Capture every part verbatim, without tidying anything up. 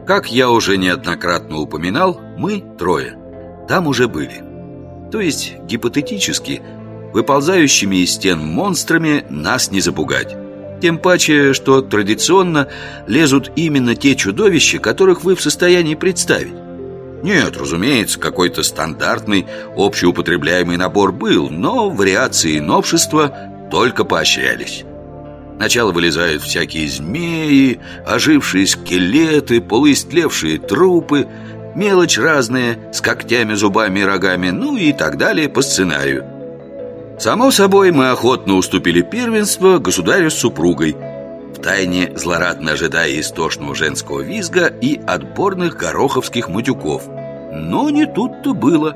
Как я уже неоднократно упоминал, мы трое там уже были. То есть, гипотетически, выползающими из стен монстрами нас не запугать. Тем паче, что традиционно лезут именно те чудовища, которых вы в состоянии представить. Нет, разумеется, какой-то стандартный общеупотребляемый набор был, но вариации и новшества только поощрялись. Сначала вылезают всякие змеи, ожившие скелеты, полуистлевшие трупы, мелочь разная, с когтями, зубами и рогами, ну и так далее по сценарию. Само собой, мы охотно уступили первенство государю с супругой, втайне злорадно ожидая истошного женского визга и отборных гороховских матюков. Но не тут-то было.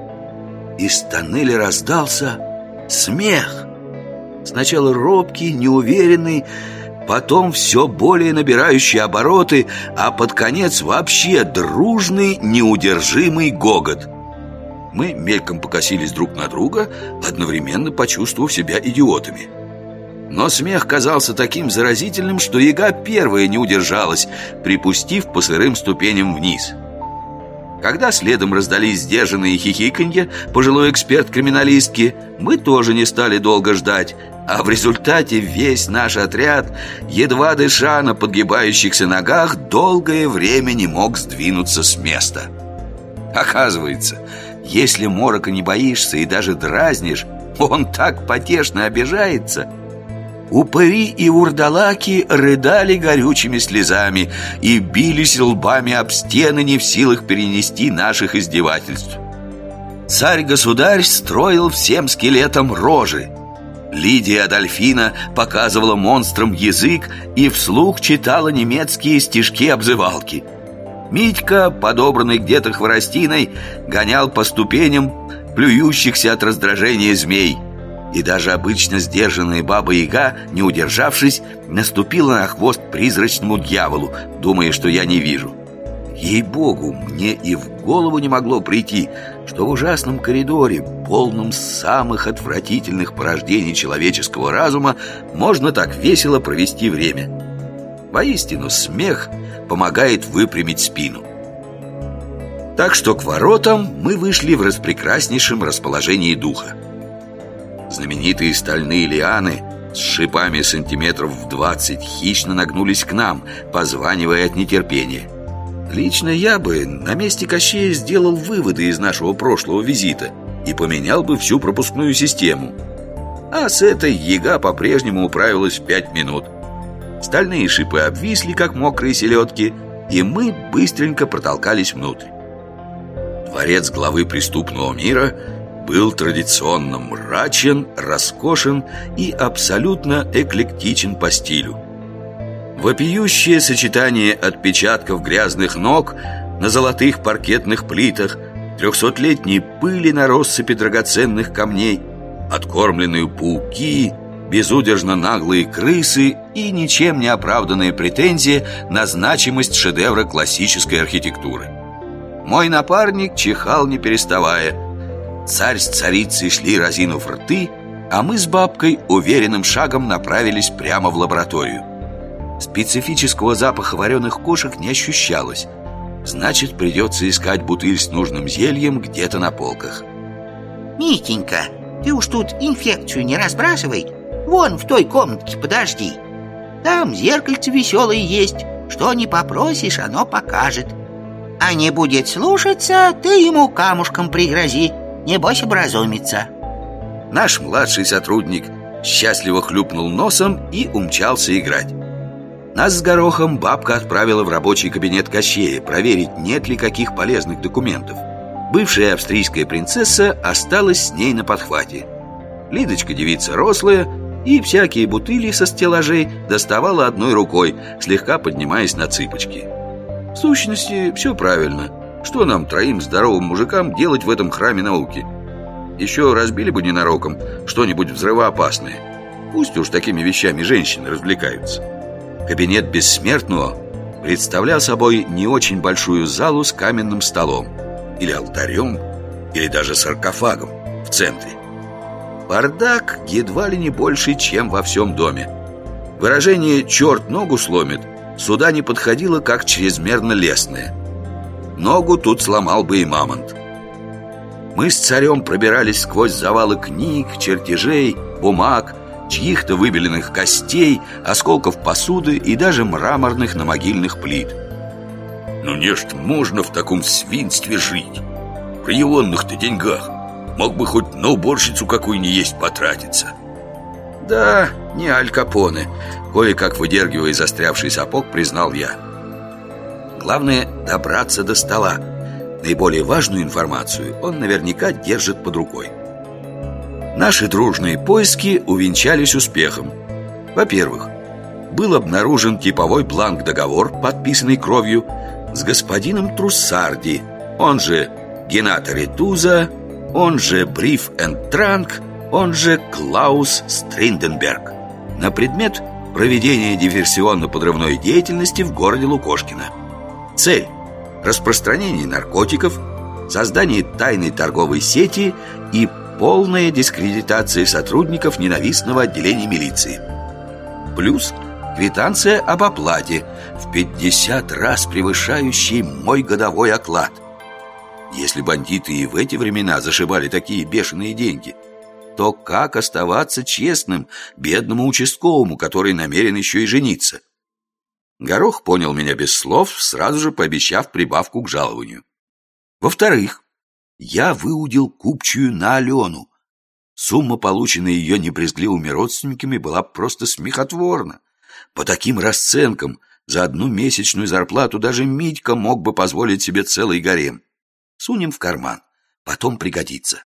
Из тоннеля раздался смех. Сначала робкий, неуверенный, потом все более набирающий обороты, а под конец вообще дружный, неудержимый гогот. Мы мельком покосились друг на друга, одновременно почувствовав себя идиотами. Но смех казался таким заразительным, что яга первая не удержалась, припустив по сырым ступеням вниз. Когда следом раздались сдержанные хихиканья пожилой эксперт-криминалистки, мы тоже не стали долго ждать, а в результате весь наш отряд, едва дыша на подгибающихся ногах, долгое время не мог сдвинуться с места. Оказывается, если морока не боишься и даже дразнишь, он так потешно обижается. Упыри и вурдалаки рыдали горючими слезами и бились лбами об стены, не в силах перенести наших издевательств. Царь-государь строил всем скелетам рожи. Лидия Адольфина показывала монстрам язык и вслух читала немецкие стишки-обзывалки. Митька, подобранный где-то хворостиной, гонял по ступеням плюющихся от раздражения змей. И даже обычно сдержанная баба-яга, не удержавшись, наступила на хвост призрачному дьяволу, думая, что я не вижу. Ей-богу, мне и в голову не могло прийти, что в ужасном коридоре, полном самых отвратительных порождений человеческого разума, можно так весело провести время. Воистину, смех помогает выпрямить спину. Так что к воротам мы вышли в распрекраснейшем расположении духа. Знаменитые стальные лианы с шипами сантиметров в двадцать хищно нагнулись к нам, позванивая от нетерпения. Лично я бы на месте Кощея сделал выводы из нашего прошлого визита и поменял бы всю пропускную систему. А с этой яга по-прежнему управилась в пять минут. Стальные шипы обвисли, как мокрые селедки, и мы быстренько протолкались внутрь. Дворец главы преступного мира был традиционно мрачен, роскошен и абсолютно эклектичен по стилю. Вопиющее сочетание отпечатков грязных ног на золотых паркетных плитах, трехсотлетней пыли на россыпи драгоценных камней, откормленные пауки, безудержно наглые крысы и ничем не оправданные претензии на значимость шедевра классической архитектуры. Мой напарник чихал не переставая. Царь с царицей шли, разинув рты, а мы с бабкой уверенным шагом направились прямо в лабораторию. Специфического запаха вареных кошек не ощущалось. Значит, придется искать бутыль с нужным зельем где-то на полках. Митенька, ты уж тут инфекцию не разбрасывай. Вон в той комнатке подожди. Там зеркальце веселое есть. Что не попросишь, оно покажет. А не будет слушаться, ты ему камушком пригрози. Небось образумится. Наш младший сотрудник счастливо хлюпнул носом и умчался играть. Нас с Горохом бабка отправила в рабочий кабинет Кощея проверить, нет ли каких полезных документов. Бывшая австрийская принцесса осталась с ней на подхвате. Лидочка девица рослая и всякие бутыли со стеллажей доставала одной рукой, слегка поднимаясь на цыпочки. В сущности, все правильно. Что нам, троим здоровым мужикам, делать в этом храме науки? Еще разбили бы ненароком что-нибудь взрывоопасное. Пусть уж такими вещами женщины развлекаются. Кабинет бессмертного представлял собой не очень большую залу с каменным столом, или алтарем, или даже саркофагом в центре. Бардак едва ли не больше, чем во всем доме. Выражение «черт ногу сломит» сюда не подходило как чрезмерно лестное. Ногу тут сломал бы и мамонт. Мы с царем пробирались сквозь завалы книг, чертежей, бумаг, чьих-то выбеленных костей, осколков посуды и даже мраморных намогильных плит. Ну не ж можно в таком свинстве жить. При егонных-то деньгах мог бы хоть на уборщицу какую ни есть потратиться. Да, не Аль Капоне, кое-как выдергивая застрявший сапог, признал я. Главное добраться до стола. Наиболее важную информацию он наверняка держит под рукой. Наши дружные поиски увенчались успехом. Во-первых, был обнаружен типовой бланк-договор, подписанный кровью, с господином Труссарди, он же Генато Ретуза, он же Бриф энд Транк, он же Клаус Стринденберг, на предмет проведения диверсионно-подрывной деятельности в городе Лукошкино. Цель – распространение наркотиков, создание тайной торговой сети и полная дискредитация сотрудников ненавистного отделения милиции. Плюс квитанция об оплате в пятьдесят раз превышающей мой годовой оклад. Если бандиты и в эти времена зашибали такие бешеные деньги, то как оставаться честным бедному участковому, который намерен еще и жениться? Горох понял меня без слов, сразу же пообещав прибавку к жалованию. Во-вторых, я выудил купчую на Алену. Сумма, полученная ее небрезгливыми родственниками, была просто смехотворна. По таким расценкам за одну месячную зарплату даже Митька мог бы позволить себе целый гарем. Сунем в карман, потом пригодится.